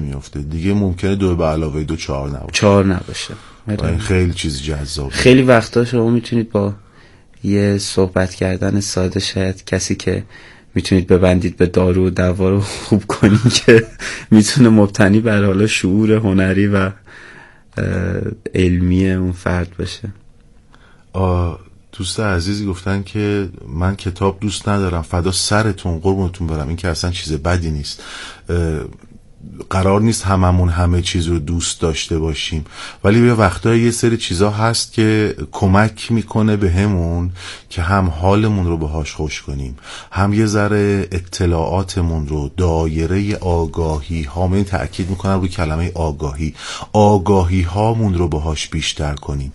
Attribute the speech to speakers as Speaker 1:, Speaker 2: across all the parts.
Speaker 1: میفته دیگه، ممکنه 2 به علاوه 2 4 نباشه.
Speaker 2: 4 نباشه.
Speaker 1: این خیلی چیز جذابه.
Speaker 2: خیلی وقتا شما میتونید با یه صحبت کردن ساده شاید کسی که میتونید ببندید به دارو و دوا رو خوب کنید که میتونه مبتنی بر حالا شعور هنری و علمی اون فرد باشه.
Speaker 1: دوست عزیزی گفتن که من کتاب دوست ندارم. فدا سرتون، قربونتون برم، این که اصلا چیز بدی نیست. قرار نیست هممون همه چیز رو دوست داشته باشیم، ولی یه وقتایی یه سری چیزا هست که کمک میکنه به همون که هم حالمون رو باهاش خوش کنیم، هم یه ذره اطلاعاتمون رو، دایره آگاهی ها، من تأکید میکنم روی کلمه آگاهی هامون رو باهاش بیشتر کنیم.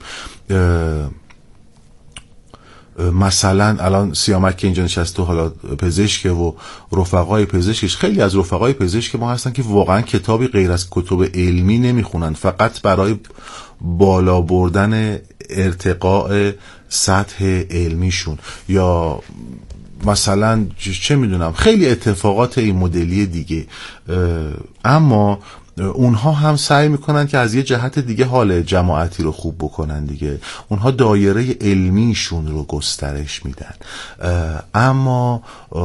Speaker 1: مثلا الان سیامک که اینجا نشسته، حالا پزشکه و رفقای پزشکش، خیلی از رفقای پزشک ما هستن که واقعا کتابی غیر از کتب علمی نمیخونن، فقط برای بالا بردن ارتقاء سطح علمیشون، یا مثلا چه میدونم خیلی اتفاقات این مدلی دیگه. اما اونها هم سعی میکنن که از یه جهت دیگه حال جماعتی رو خوب بکنن دیگه. اونها دایره علمیشون رو گسترش میدن. اما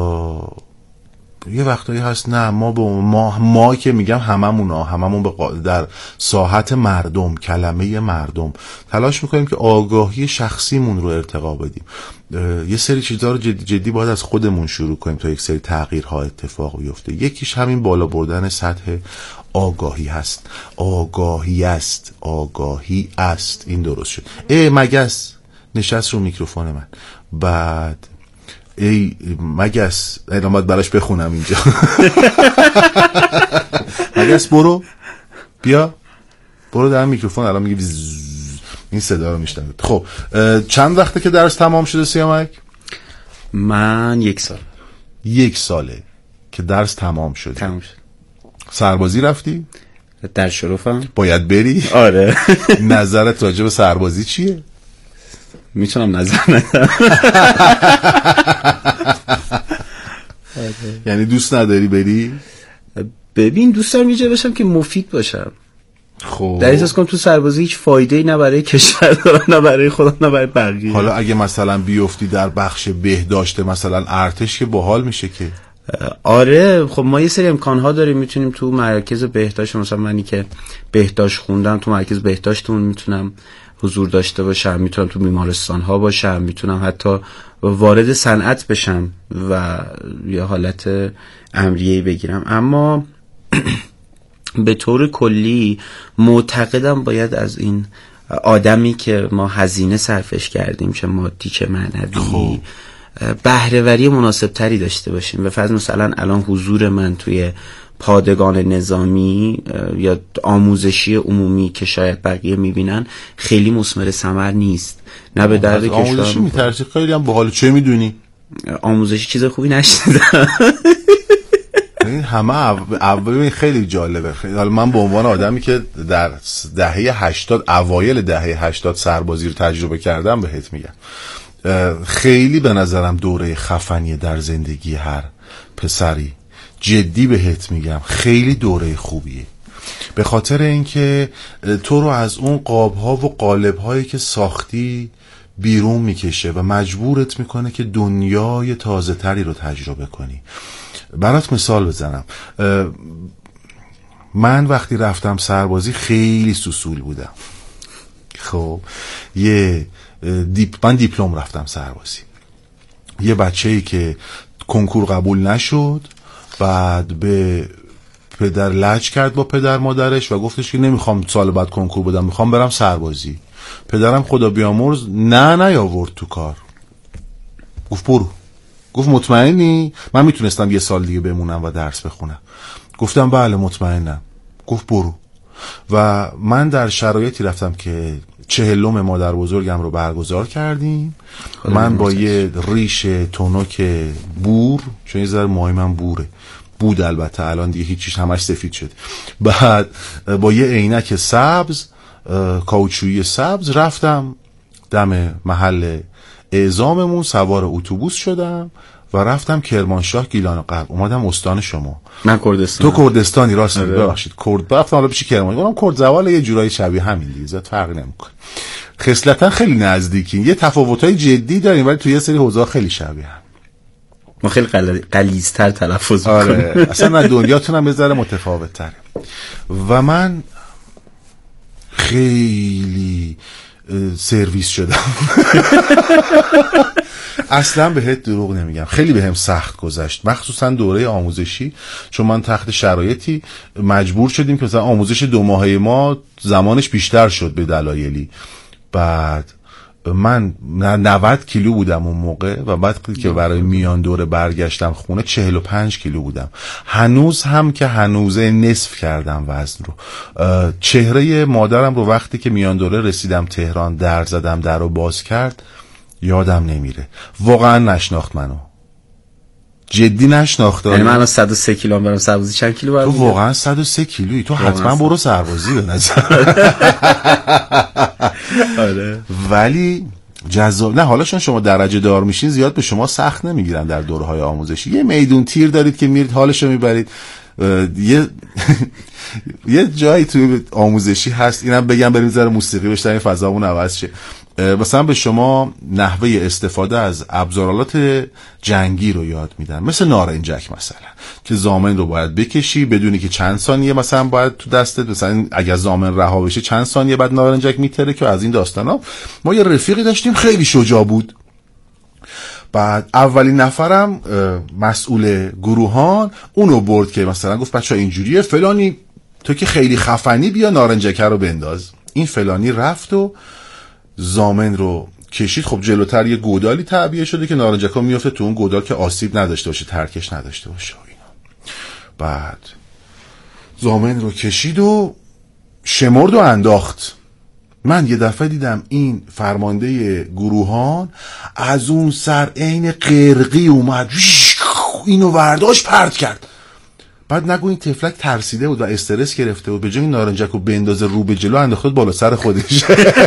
Speaker 1: یه وقتایی هست نه، ما که میگم هممون در ساحت مردم، کلمه مردم تلاش میکنیم که آگاهی شخصیمون رو ارتقا بدیم. یه سری چیزها رو جدی باید از خودمون شروع کنیم تا یک سری تغییرها اتفاق بیفته. یکیش همین بالا بردن سطح آگاهی هست. آگاهی است. این درست شد. مگس نشست رو میکروفون من. بعد ای مگس، الان باید براش بخونم اینجا. مگس برو در میکروفون، الان میگه این صدا رو میشنوید. خب چند وقته که درس تمام شده سیامک؟
Speaker 2: من 1 سال.
Speaker 1: 1 ساله که درس تمام شد. سربازی رفتی؟
Speaker 2: در شرفم.
Speaker 1: باید بری؟
Speaker 2: آره.
Speaker 1: نظرت راجع به سربازی چیه؟
Speaker 2: میتونم نظر ندم.
Speaker 1: یعنی دوست نداری بری؟
Speaker 2: ببین دوست دارم یه جا باشم که مفید باشم.
Speaker 1: خب
Speaker 2: در احساس کنم تو سربازی هیچ فایده‌ای نه برای کشور دارم، نه برای خودم، نه برای بقیه.
Speaker 1: حالا اگه مثلا بیفتی در بخش بهداشت، مثلا ارتش، که باحال میشه که.
Speaker 2: آره خب ما یه سری امکان‌ها داریم، میتونیم تو مراکز بهداشت، مثلا منی که بهداشت خوندم تو مرکز بهداشتمون میتونم حضور داشته باشم، میتونم تو بیمارستان‌ها باشم، میتونم حتی وارد صنعت بشم و یه حالت امریه‌ای بگیرم. اما به طور کلی معتقدم باید از این آدمی که ما هزینه صرفش کردیم، چه مادی چه معنوی، بهره‌وری مناسب تری داشته باشیم. به فرض مثلا الان حضور من توی پادگان نظامی یا آموزشی عمومی که شاید بقیه میبینن خیلی مثمر ثمر نیست، نه به درد کشور.
Speaker 1: آموزشی میترسی؟ خیلی هم باحال. چه میدونی؟
Speaker 2: آموزشی چیز خوبی نشنیدم.
Speaker 1: این همه اول خیلی جالبه. حالا من به عنوان آدمی که در اوایل دهه 80 سربازی رو تجربه کردم بهت میگم، خیلی به نظرم دوره خفنیه در زندگی هر پسری. جدی بهت میگم خیلی دوره خوبیه، به خاطر اینکه تو رو از اون قاب‌ها و قالب‌هایی که ساختی بیرون میکشه و مجبورت میکنه که دنیای تازه تری رو تجربه کنی. برات مثال بزنم، من وقتی رفتم سربازی خیلی سوسول بودم. خب من دیپلم رفتم سربازی. یه بچه‌ای که کنکور قبول نشد، بعد به پدر لج کرد با پدر مادرش و گفتش که نمیخوام سال بعد کنکور بدم، میخوام برم سربازی. پدرم خدا بیامرز نیاورد تو کار، گفت برو. گفت مطمئنی؟ من میتونستم 1 سال دیگه بمونم و درس بخونم. گفتم بله مطمئنم. گفت برو. و من در شرایطی رفتم که 40م مادر بزرگم رو برگزار کردیم. من با یه ریش تونک بور، چون یه ذره موهای من بوره بود، البته الان دیگه هیچیش همش سفید شد، بعد با یه عینک سبز، کاوچویی سبز، رفتم دم محل اعزاممون، سوار اتوبوس شدم و رفتم کرمانشاه گیلان غرب، اومدم استان شما.
Speaker 2: من کردستان.
Speaker 1: تو کردستانی؟ راست میگی، ببخشید کرد رفتم حالا پیش کرمان. گفتم کرد زوال یه جورایی شبیه همین دیگه، زیاد فرقی نمیکنه. خصلتا خیلی نزدیکین، یه تفاوتای جدی داریم ولی تو یه سری حوزه‌ها خیلی شبیه هم.
Speaker 2: ما خیلی غلیظ‌تر تلفظ می‌کنیم.
Speaker 1: آره اصلا من دنیاتون هم یه ذره متفاوت‌تره. و من خیلی سرویس شدم. اصلا بهت دروغ نمیگم، خیلی بهم سخت گذشت، مخصوصا دوره آموزشی، چون من تحت شرایطی مجبور شدیم که مثلا آموزش 2 ماهه ما زمانش بیشتر شد به دلایلی. بعد من 90 کیلو بودم اون موقع و بعد که برای میان دوره برگشتم خونه 45 کیلو بودم. هنوز هم که هنوزه نصف کردم وزن رو. چهره مادرم رو وقتی که میان دوره رسیدم تهران در زدم، در رو باز کرد، یادم نمیره. واقعا نشناخت منو، جدی نشناخت.
Speaker 2: یعنی من الان 103 کیلو هم برم سربازی چند کیلو برم؟
Speaker 1: تو واقعا 103 کیلویی، تو حتما برو سربازی به نظر.
Speaker 2: آره.
Speaker 1: ولی جذاب نه، حالا چون شما درجه دار میشین زیاد به شما سخت نمیگیرن در دوره‌های آموزشی. یه میدون تیر دارید که میرید حالشو میبرید. یه جایی تو آموزشی هست، اینم بگم بریم ذره موسیقی بشنویم فضامون عوض شه. مثلا به شما نحوه استفاده از ابزارالات جنگی رو یاد میدن، مثل نارنجک مثلا که زامن رو باید بکشی بدونی که چند ثانیه مثلا باید تو دستت، مثلا اگر زامن رها بشه چند ثانیه بعد نارنجک میتره که از این داستانا. ما یه رفیقی داشتیم خیلی شجاع بود. بعد اولین نفرم مسئول گروهان اونو برد که مثلا گفت بچه‌ها اینجوریه، فلانی تو که خیلی خفنی بیا نارنجکه رو بنداز. این فلانی رفت و زامن رو کشید. خب جلوتر یه گودالی تعبیه شده که نارنجکا میفته تو اون گودال که آسیب نداشته باشه، ترکش نداشته باشه اینا. بعد زامن رو کشید و شمرد و انداخت. من یه دفعه دیدم این فرمانده گروهان از اون سر عین قرقی اومد، اینو ورداشت پرت کرد. بعد نگو این تفلک ترسیده بود و استرس گرفته بود، به جای نارنجک رو بندازه رو به جلو انداخته بالا سر خودش.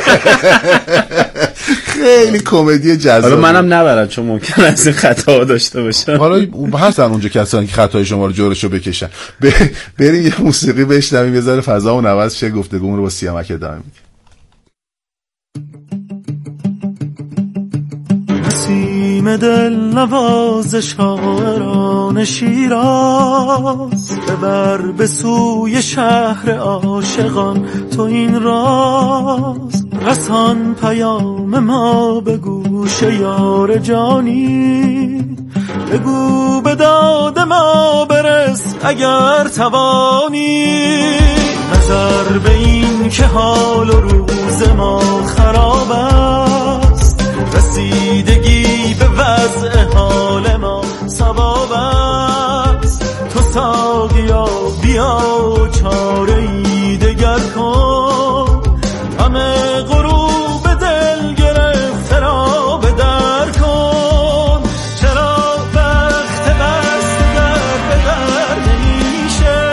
Speaker 1: خیلی کمدی جذاب.
Speaker 2: حالا منم نبرم چون ممکن است خطا داشته باشه.
Speaker 1: حالا هستن اونجا کسانی که خطای شما رو جورشو بکشن. بریم یه موسیقی بشنویم، یه ذره فضامون عوض شه، گفتگومون رو با سیامک ادامه میدیم.
Speaker 3: نسیم دل نواز شاعران شیراز، ببر به سوی شهر عاشقان تو این راز. رسان پیام ما به گوش یار جانی، بگو به داد ما برس اگر توانی. نظر به این که حال و روز ما خراب است، رسیدگی به وضع حال ما ثواب است. تو ساقیا بیا چاره‌ای دگر کن، همه غروب دل گرفته را به در کن. چرا وقت بست در به در نمیشه،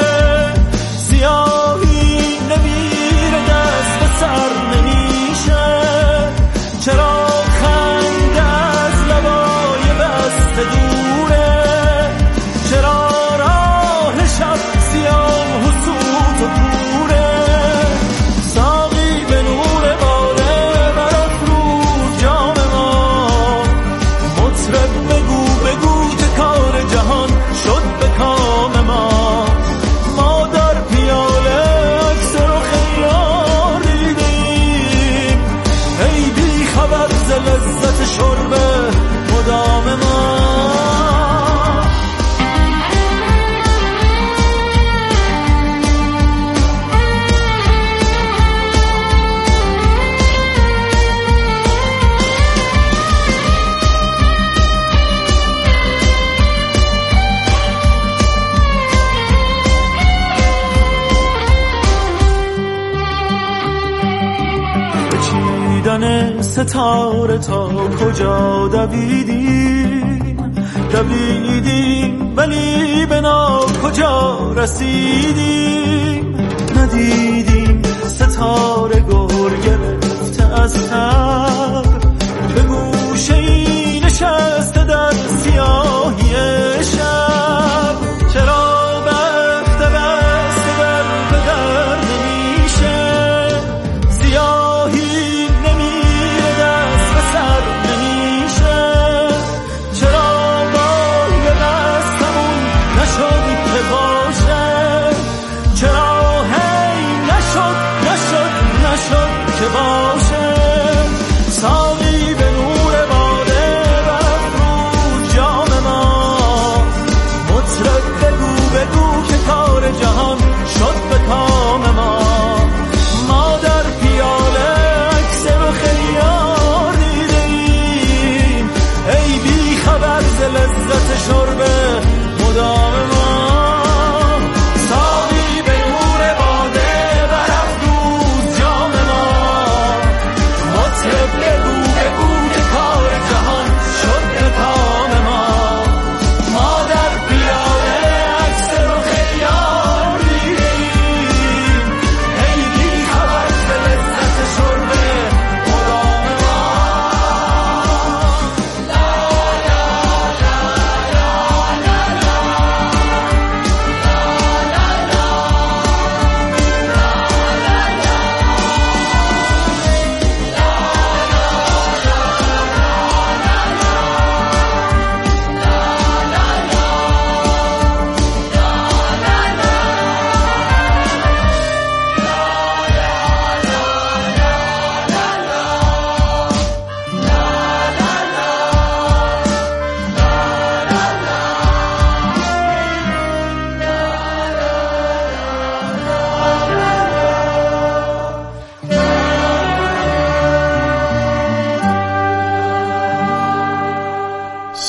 Speaker 3: سیاهی نمیره دست به سر نمیشه. چرا ستاره تا کجا دویدیم ولی به کجا رسیدیم. ندیدیم ستاره گر گرفته از تب، به گوشه ای نشسته در سیاه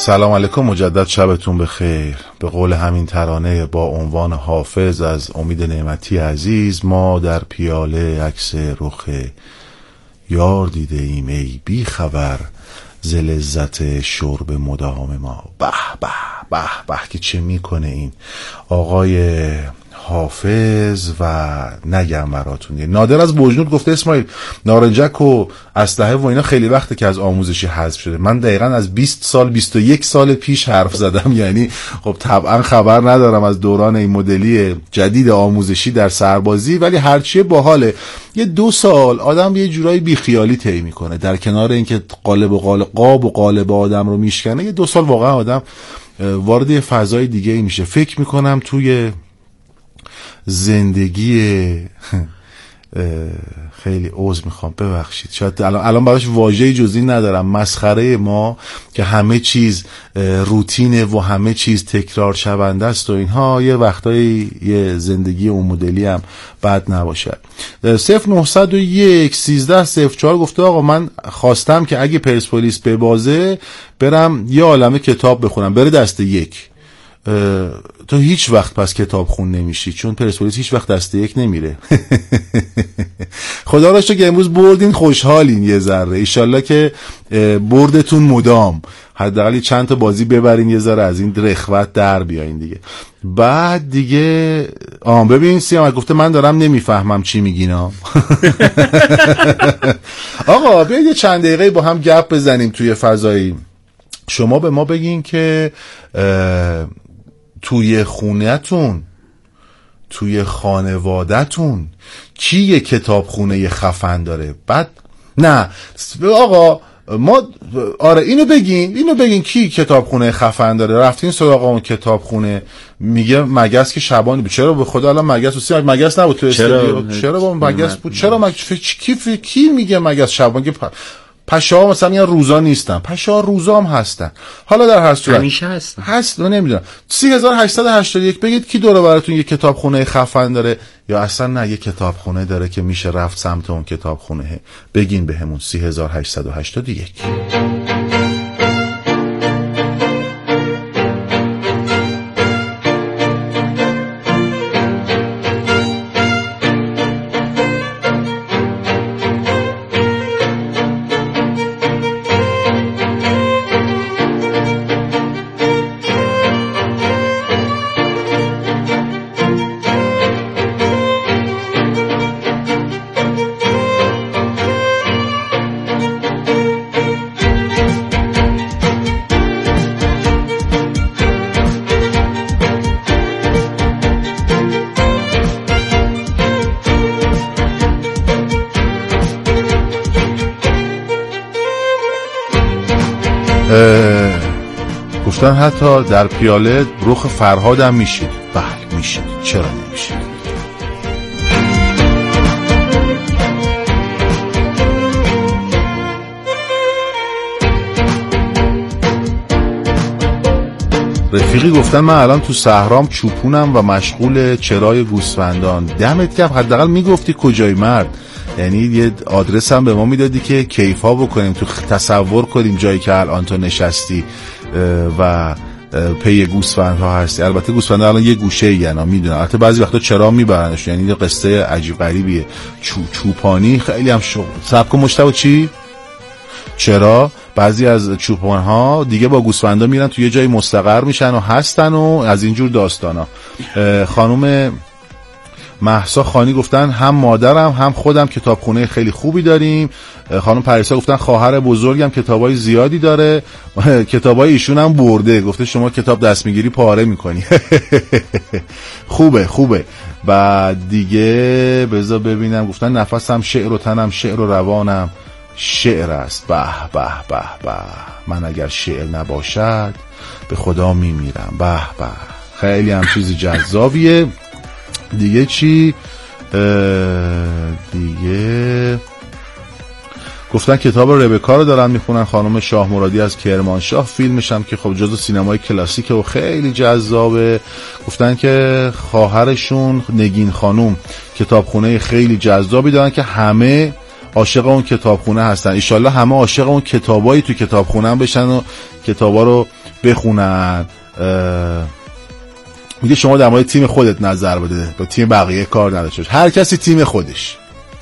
Speaker 1: سلام علیکم، مجدد شبتون بخیر. به قول همین ترانه با عنوان حافظ از امید نعمتی عزیز، ما در پیاله عکس رخ یار دیده ایم ای بی خبر ز لذت شرب مدام ما. به به به به که چه میکنه این آقای حافظ و نگم براتون. نادر از بوجنود گفته اسماعیل نارنجک و اسلحه و اینا خیلی وقته که از آموزشی حذف شده. من دقیقاً از 20 سال 21 سال پیش حرف زدم، یعنی خب طبعا خبر ندارم از دوران این مدلی جدید آموزشی در سربازی، ولی هرچیه باحاله. یه 2 سال آدم یه جورایی بیخیالی طی میکنه، در کنار اینکه قاب و قالب آدم رو میشکنه، یه 2 سال واقعا آدم وارد یه فضای دیگه میشه. فکر میکنم توی زندگی خیلی عذر میخوام ببخشید، شاید الان براش واژه‌ای جز این ندارم، مسخره ما که همه چیز روتینه و همه چیز تکرار شونده است و اینها، یه وقتایی یه زندگی اون مدلی هم بد نباشد. 0901 1304 گفته آقا من خواستم که اگه پرسپولیس ببازه برم یه عالمه کتاب بخونم. بره دست یک. تو هیچ وقت پس کتاب خون نمیشی، چون پرسپولیس هیچ وقت دسته یک نمیره. خدا راستو که امروز بردین خوشحالین یه ذره، ایشالله که بردتون مدام، حداقل چند تا بازی ببرین یه ذره از این رخوت در بیاین دیگه. بعد دیگه ببین سیامک گفته من دارم نمیفهمم چی میگینا. آقا بیاید یه چند دقیقه با هم گپ بزنیم توی فضایی. شما به ما بگین که توی خونه‌تون، توی خانواده‌تون کی یه کتابخونه خفن داره؟ بعد نه آقا ما اینو بگین کی کتابخونه خفن داره؟ رفتین سراغ اون کتابخونه، میگه مگس که شبانی. چرا به خدا الان مگس و مگس نبود تو استودیو؟ چرا با مگس بود؟ چرا کی میگه مگس شبانی؟ پشا مثلا میان روزا نیستن، پشا روزا هم هستن. حالا در هر صورت
Speaker 2: همیشه
Speaker 1: هست نمیدونم. 3881 بگید کی دوره براتون یه کتابخونه خفن داره، یا اصلا نه یه کتابخونه داره که میشه رفت سمت اون کتابخونه. بگین بهمون 3881. گفتن حتی در پیاله رخ فرهاد هم میشید. بله میشید، چرا نمیشید؟ رفیقی گفتن من الان تو صحرام چوپونم و مشغول چرای گوسفندان. دمت گرم، حداقل میگفتی کجای مرد، یعنی یه آدرس هم به ما میدادی که کیفا بکنیم، تو تصور کنیم جایی که الان تو نشستی و پی گوسفندها هستی. البته گوسفندها الان یه گوشه اینا میدونن، البته بعضی وقتا چرا میبرنش، یعنی یه قصه عجیب غریبیه. چوپانی خیلی هم شغل. صبر کن مشتاق چی؟ چرا بعضی از چوپان‌ها دیگه با گوسفندا میرن تو یه جای مستقر میشن و هستن و از اینجور داستانا. خانم مهسا خانی گفتن هم مادرم هم خودم کتابخونه خیلی خوبی داریم. خانم پریسا گفتن خواهر بزرگم کتابای زیادی داره، کتابای ایشون هم برده. گفته شما کتاب دست میگیری پاره میکنی. خوبه. بعد دیگه بذار ببینم، گفتن نفسم شعر و تنم شعر و روانم شعر است. به به به به، من اگر شعر نباشد به خدا میمیرم. به به، خیلی هم چیز جذابیه. دیگه چی؟ دیگه گفتن کتاب ربکا رو دارن میخونن، خانم شاه مرادی از کرمانشاه. فیلمش هم که خب جزو سینمای کلاسیکه و خیلی جذابه. گفتن که خواهرشون نگین خانم کتابخونه خیلی جذابی دارن که همه عاشق اون کتابخونه هستن. ایشالله همه عاشق اون کتابایی تو کتابخونه هم بشن و کتابا رو بخونن. میگه شما در مورد تیم خودت نظر بده، با تیم بقیه کار نداشته باش، هر کسی تیم خودش.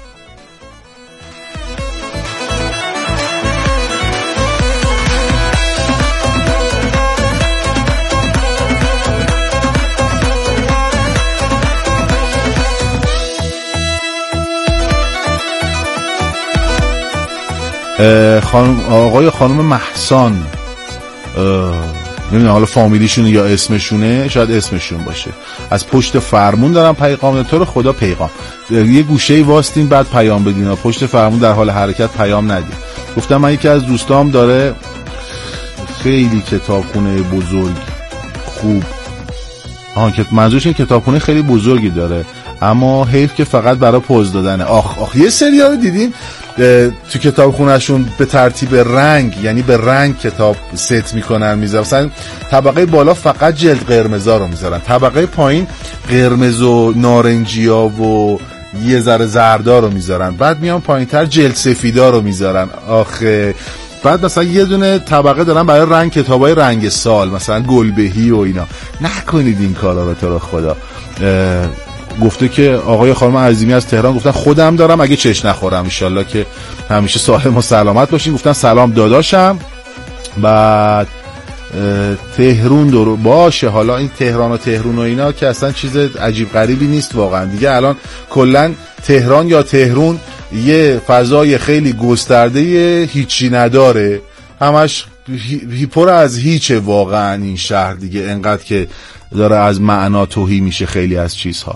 Speaker 1: آقای خانم مهسان، نمیدونم حالا فامیلیشون یا اسمشونه، شاید اسمشون باشه، از پشت فرمون دارم پیغام، تو رو خدا پیغام یه گوشه واستین بعد پیام بدین، پشت فرمون در حال حرکت پیام ندید. گفتم من یکی از دوستام داره خیلی کتابخونه بزرگ خوب، که منظورش این کتابخونه خیلی بزرگی داره، اما حیف که فقط برای پوز دادنه. آخ یه سری ها رو دیدین تو کتابخونهشون به ترتیب رنگ، یعنی به رنگ کتاب ست میکنن میذارن، مثلا طبقه بالا فقط جلد قرمزا رو میذارن، طبقه پایین قرمز و نارنجیا و یه ذره زردا رو میذارن، بعد میان پایینتر جلد سفیدا رو میذارن. آخه بعد مثلا یه دونه طبقه دارن برای رنگ، کتابای رنگ سال، مثلا گلبهی و اینا. نکنید این کارا رو تو رو خدا. گفته که آقای خانم عظیمی از تهران گفتن خودم دارم، اگه چش نخورم انشالله که همیشه سالم و سلامت باشین. گفتن سلام داداشم. بعد تهرون دور باشه. حالا این تهران و اینا که اصلا چیز عجیب غریبی نیست واقعا دیگه. الان کلن تهران یا تهرون یه فضای خیلی گسترده هیچی نداره، همش پر از هیچه واقعا این شهر دیگه، انقدر که داره از معنا توهی میشه خیلی از چیزها.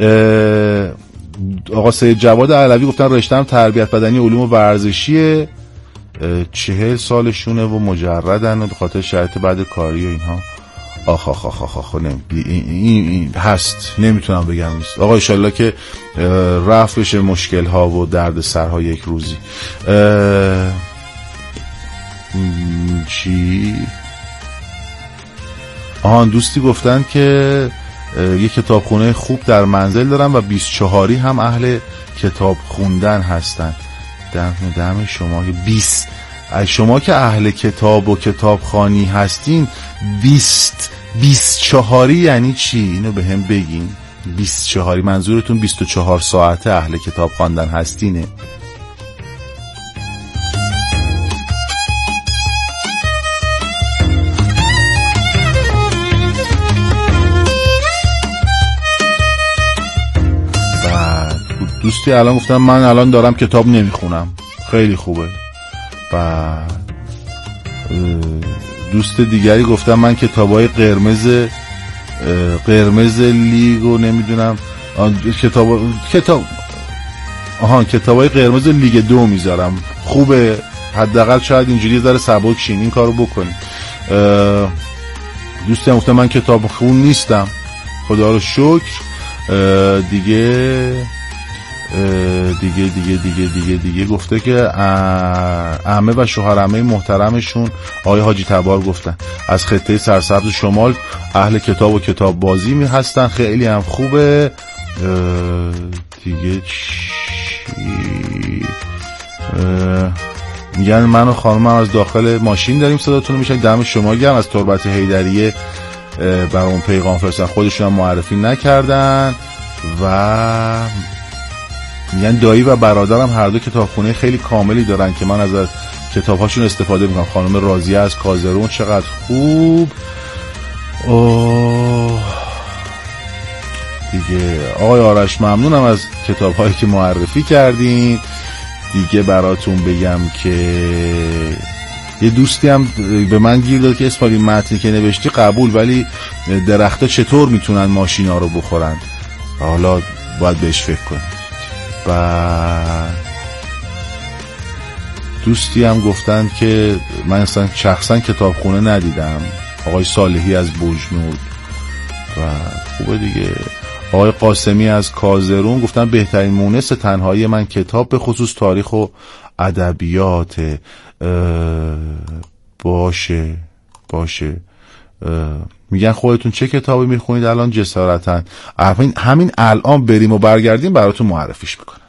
Speaker 1: آقا سید جواد علوی گفتن رشته‌ام تربیت بدنی علوم ورزشیه، 40 سالشونه و مجردن و به خاطر شرایط بعد کاری و اینها. آخ این هست، نمیتونم بگم نیست. آقا انشالله که رفع بشه مشکل ها و درد سرها یک روزی. چی؟ دوستی گفتن که یه کتابخونه خوب در منزل دارن و 24 هم اهل کتاب خوندن هستن. دم شما 20 شما که اهل کتاب و کتابخوانی هستین، 24 یعنی چی؟ اینو به هم بگین. 24 منظورتون 24 ساعته اهل کتاب خواندن هستینه؟ دوستی الان گفتم من الان دارم کتاب نمیخونم، خیلی خوبه. بعد دوست دیگری گفتم من کتابای قرمز لیگ و نمیدونم کتابای قرمز لیگ 2 میذارم، خوبه، حداقل شاید اینجوری ذره سبک شین، این کارو بکنید. دوستی هم گفتم من کتاب خون نیستم، خدا رو شکر. دیگه گفته که عمه و شوهر عمه محترمشون آقای حاجی تبار گفتن از خطه سرسبز شمال اهل کتاب و کتاب بازی می هستن، خیلی هم خوبه. دیگه میگن من و خانمم از داخل ماشین داریم صداتون رو میشنیم. دم شما گرم. از تربت حیدریه برام پیغام فرستن، خودشون هم معرفی نکردن و میگن دایی و برادرم هر دو کتابخونه خیلی کاملی دارن که من از کتابهاشون استفاده میکنم. خانم راضیه از کازرون، چقدر خوب. دیگه آقای آرش ممنونم از کتابهایی که معرفی کردین. دیگه براتون بگم که یه دوستی هم به من گیر داد که اسپالی متنی که نوشتی قبول، ولی درختا چطور میتونن ماشینا رو بخورن؟ حالا باید بهش فکر کنیم. دوستی هم گفتن که من اصلا شخصا کتابخونه ندیدم، آقای صالحی از بوجنود و خوبه دیگه. آقای قاسمی از کازرون گفتن بهترین مونس تنهایی من کتاب به خصوص تاریخ و ادبیات. باشه میگن خودتون چه کتابی میخونید الان جسارتاً؟ همین الان بریم و برگردیم براتون معرفیش میکنم.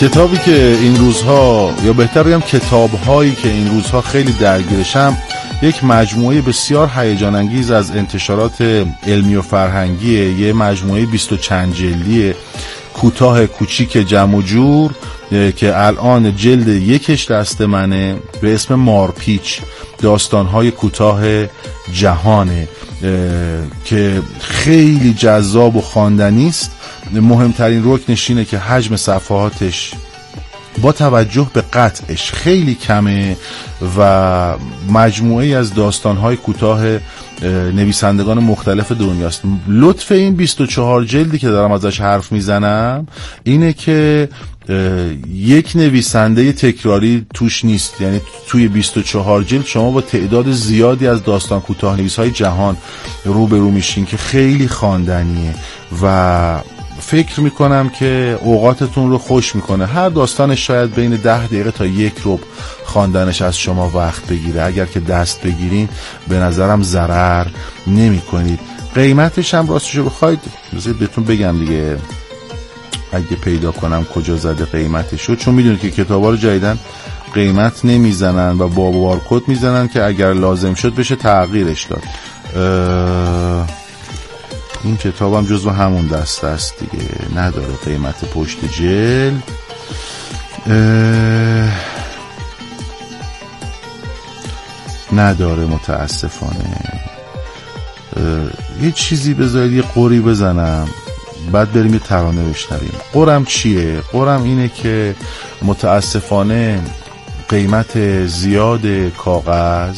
Speaker 1: کتابی که این روزها، یا بهتر بگم کتاب‌هایی که این روزها خیلی درگیرشم، یک مجموعه بسیار هیجان انگیز از انتشارات علمی و فرهنگیه. یه مجموعه 20 و چند جلدیه، کوتاه کوچیک جمع و جور، که الان جلد یکش دست منه، به اسم مارپیچ، داستان‌های کوتاه جهانه، که خیلی جذاب و خواندنی است. مهمترین رکنش اینه که حجم صفحاتش با توجه به قطعش خیلی کمه و مجموعه از داستان‌های کوتاه نویسندگان مختلف دنیاست. لطف این 24 جلدی که دارم ازش حرف میزنم اینه که یک نویسنده تکراری توش نیست. یعنی توی 24 جلد شما با تعداد زیادی از داستان کوتاه نویس‌های جهان روبرو میشین که خیلی خواندنیه و فکر میکنم که اوقاتتون رو خوش میکنه. هر داستانش شاید بین 10 دقیقه تا 1 ربع خواندنش از شما وقت بگیره. اگر که دست بگیرین به نظرم ضرر نمی کنید. قیمتش هم راستشو بخواید بهتون بگم دیگه، اگه پیدا کنم کجا زده قیمتشو، چون میدونید که کتابا رو جدیدن قیمت نمیزنن و با بارکد میزنن که اگر لازم شد بشه تغییرش داد. این کتابم جزو همون دسته است دیگه، نداره قیمت پشت جلد. نداره متاسفانه. یه چیزی بذارید یه قوری بزنم بعد بریم یه ترانه بشنویم. قرم چیه؟ قرم اینه که متاسفانه قیمت زیاد کاغذ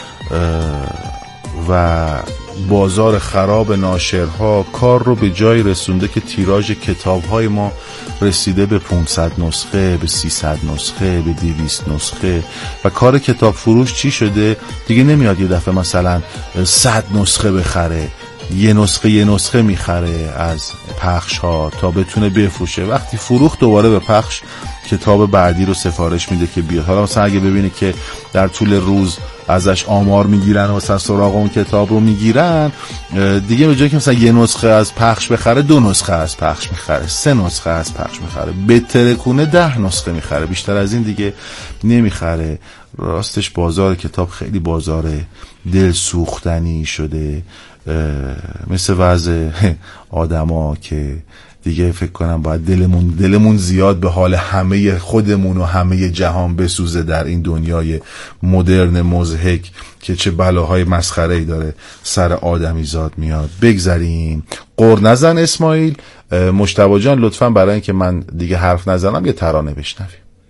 Speaker 1: و بازار خراب ناشرها کار رو به جای رسونده که تیراژ کتاب‌های ما رسیده به 500 نسخه، به 300 نسخه، به 200 نسخه و کار کتاب فروش چی شده؟ دیگه نمیاد یه دفعه مثلا 100 نسخه بخره، یه نسخه میخره از پخش ها تا بتونه بفروشه. وقتی فروخت دوباره به پخش کتاب بعدی رو سفارش میده که بیاد. حالا مثلا اگه ببینه که در طول روز ازش آمار میگیرن و مثلا سراغ اون کتاب رو میگیرن، دیگه به جای که مثلا یه نسخه از پخش بخره 2 نسخه از پخش میخره، 3 نسخه از پخش میخره، بهتره کنه 10 نسخه میخره، بیشتر از این دیگه نمیخره. راستش بازار کتاب خیلی بازار دل سوختنی شده، مثل وضع آدما که دیگه فکر کنم باید دلمون زیاد به حال همه خودمون و همه جهان بسوزه در این دنیای مدرن مضحک که چه بلاهای مسخره‌ای داره سر آدمیزاد میاد. بگذاریم. قر نزن اسماعیل. مجتبی جان لطفاً برای اینکه من دیگه حرف نزنم یه ترانه بشنویم.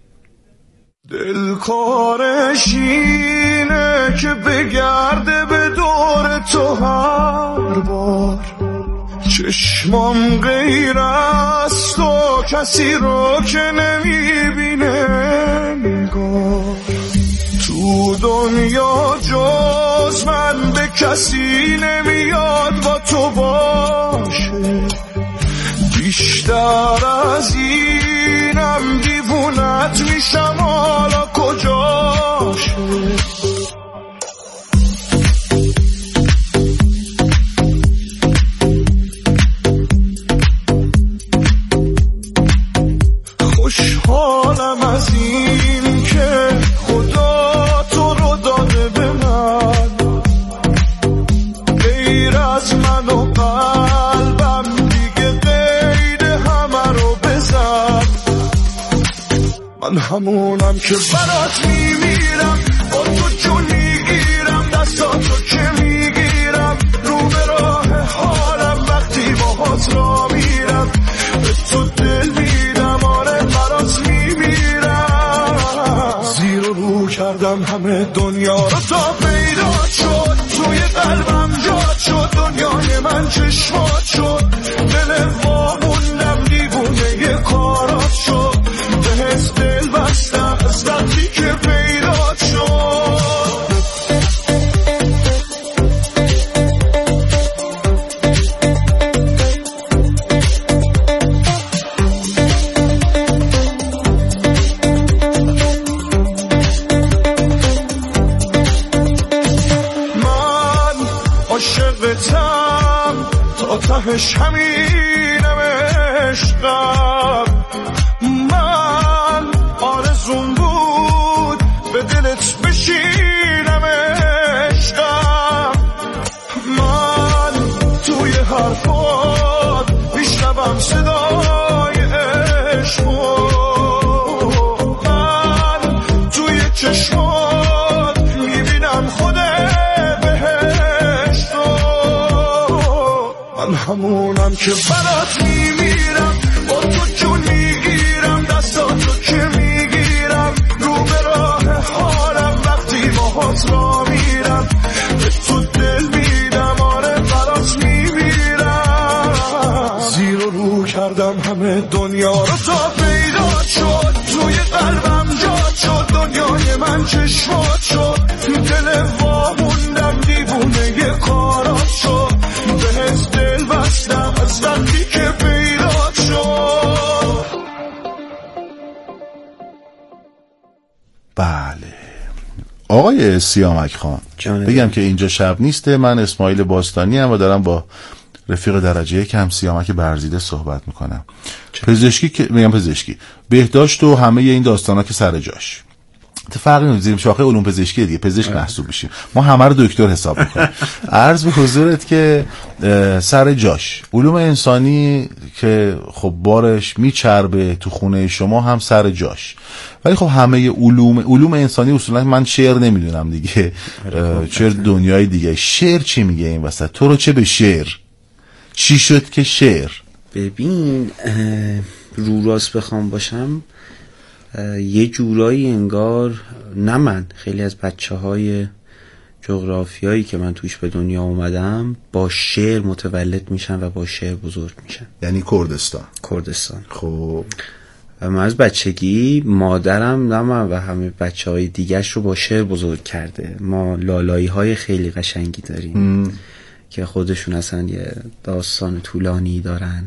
Speaker 3: دلکارش اینه که بگرده به دور تو هر بار، چشمام غیر از تو کسی رو که نمیبینه نگاه، تو دنیا جز من به کسی نمیاد با تو باشه، بیشتر از اینم دیوونت میشم حالا کجاشه. خوشحالم از این که خدا تو رو داده به من، غیر از من و قلبم دیگه غیر همه رو بزن. من همونم که برات میمیرم، با تو جون میگیرم، دستاتو که میگیرم، رو به راه حالم وقتی باهات را میرم، به تو دل میدم، آره برات میمیرم. زیر و رو کردم همه دنیا رو تا پیدا شد، توی قلبم جاد شد، دنیای من چشمات شد، دل واموندم دیوونه یه کارات شد، بهت دل بستم از وقتی که پیدا شد. عاشقتم تا تهش همینم عشقم، من صدای عشق من توی چشمات میبینم خود بهشت من همونم که برات میمیرم با تو جون میگیرم دستاتو که میگیرم رو به راه حالم وقتی باهات را میرم به تو دل میدم آره برات میمیرم زیر و رو کردم همه دنیا رو تا پیدا شد توی قلبم جاد شد دنیای من چشمات شد تو دل واموندم دیوونه کارات شد بهت دل بستم از وقتی که پیدا شد.
Speaker 1: بله آقای سیامک خان بگم که اینجا شب نیسته، من اسماعیل باستانی ام و دارم با رفیق درجه یک هم سیامک برزیده صحبت میکنم. پزشکی که میگم پزشکی بهداشت و همه این داستانا که سر جاش، فرقی نمی‌کنه شاخه علوم پزشکی دیگه پزشک محسوب میشیم، ما همه رو دکتر حساب میکنیم. عرض به حضورت که سر جاش علوم انسانی که خب بارش میچربه تو خونه شما هم سر جاش، ولی خب همه علوم انسانی اصولا من شعر نمیدونم دیگه، شعر دنیای دیگه. شعر چی میگه این وسط؟ تو رو چه به شعر؟ چی شد که شعر؟
Speaker 2: ببین رو راست بخوام باشم یه جورایی انگار نه من خیلی از بچه‌های جغرافیایی که من توش به دنیا اومدم با شعر متولد میشن و با شعر بزرگ میشن.
Speaker 1: یعنی کردستان.
Speaker 2: خب و من از بچگی مادرم نه من و همه بچه‌های دیگه‌ش رو با شعر بزرگ کرده. ما لالایی‌های خیلی قشنگی داریم که خودشون اصلا یه داستان طولانی دارن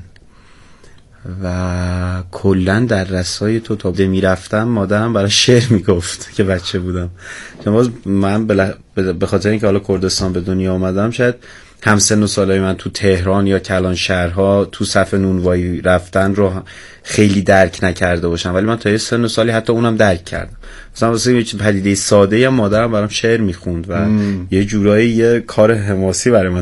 Speaker 2: و کلن در رسای تو تا میرفتم مادرم برای شعر میگفت که بچه بودم. باز من به خاطر اینکه حالا کردستان به دنیا آمدم شاید همسن و سالای من تو تهران یا کلان شهرها تو صف نونوایی رفتن رو خیلی درک نکرده باشم، ولی من تا یه سن و سالی حتی اونم درک کردم. مثلا واسه یه پدیده ساده یا مادرم برام شعر میخوند و یه جورایی یه کار حماسی برای من